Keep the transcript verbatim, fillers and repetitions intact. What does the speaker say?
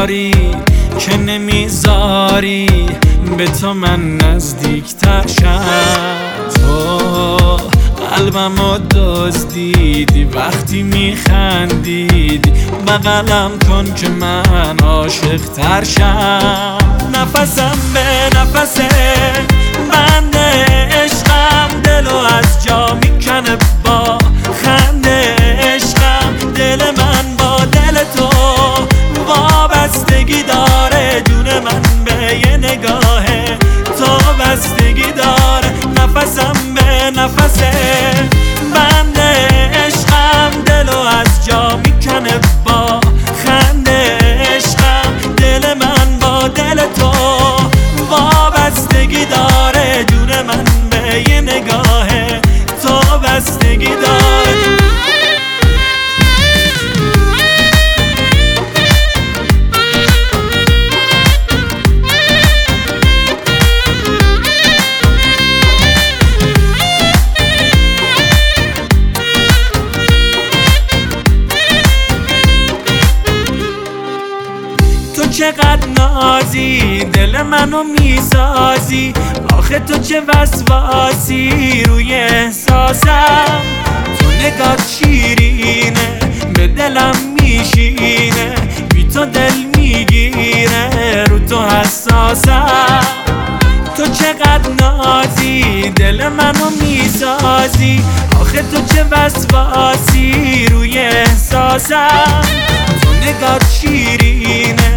داری که نمیذاری به تو من نزدیکتر شم. تو قلبمو دزدیدی وقتی میخندیدی، بغلم کن که من عاشق تر شم. نفسم به نفس بند عشقم، دلو از جا میکنه با خنده عشقم. دل من با دل تو وابستگی داره، جون من به یه نگاه تو بستگی داره. نفسم به نفس بند عشقم، دلو از جا میکنه با خنده عشقم. دل من با دل تو وابستگی داره، جون من به یه نگاه تو بستگی داره. تو چقدر نازی دل منو میسازی، آخه تو چه وسواسی روی احساسم. تو نگات شیرینه به دلم میشینه، بی تو دل میگیره رو تو حساسم. تو چقدر نازی دل منو میسازی، آخه تو چه وسواسی روی احساسم. تو نگات شیرینه